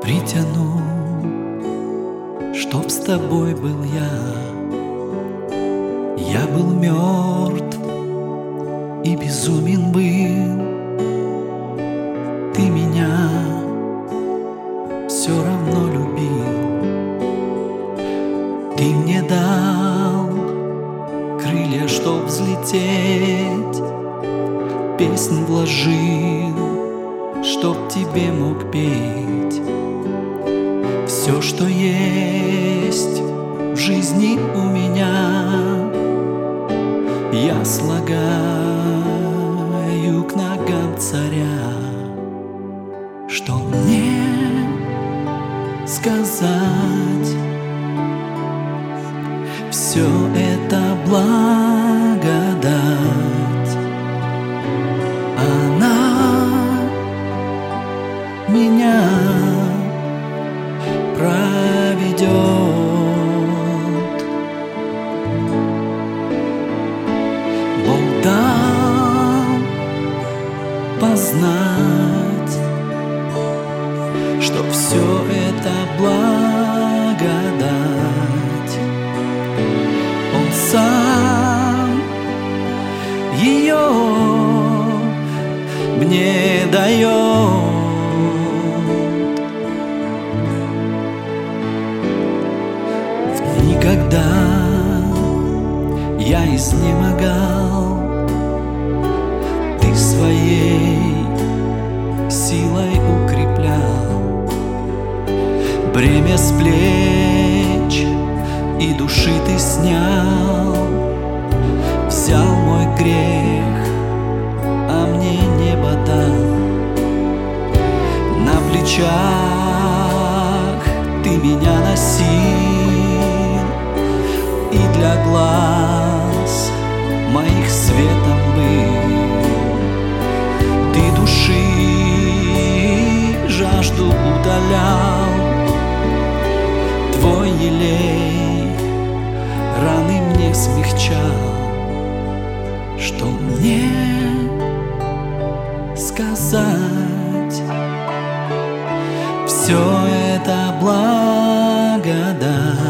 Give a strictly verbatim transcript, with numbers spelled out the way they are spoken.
притяну, чтоб с тобой был я. Я был мертв и безумен был, ты меня все равно любил. Ты мне дал крылья, чтоб взлететь, песнь вложил, чтоб тебе мог петь. Все, что есть в жизни у меня, я слагаю к ногам царя. Что мне сказать? Все это благодать, она меня проведет. Бог дал познать, что все это благодать. Он сам ее мне дает. Когда я изнемогал, ты своей силой укреплял. Бремя с плеч и души ты снял, взял мой грех, а мне небо дал. На плечах ты меня носил, и для глаз моих светом был. Ты души жажду удалял, твой елей раны мне смягчал. Что мне сказать? Все это благодать,